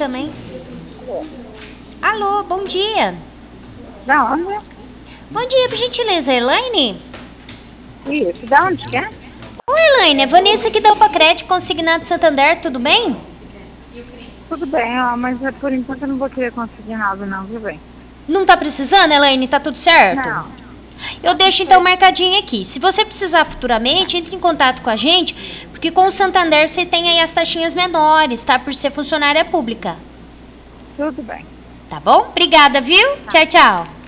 também. Alô, bom dia. Da onde? Bom dia, por gentileza, Elaine? Isso, da onde que é? Oi, Elaine, é Vanessa aqui da Opacred, Consignado Santander, tudo bem? Tudo bem, ó, mas por enquanto eu não vou querer conseguir nada não, viu bem? Não tá precisando, Elaine? Tá tudo certo? Não. Eu deixo então marcadinho aqui. Se você precisar futuramente, entre em contato com a gente, porque com o Santander você tem aí as taxinhas menores, tá? Por ser funcionária pública. Tudo bem. Tá bom? Obrigada, viu? Tchau, tchau.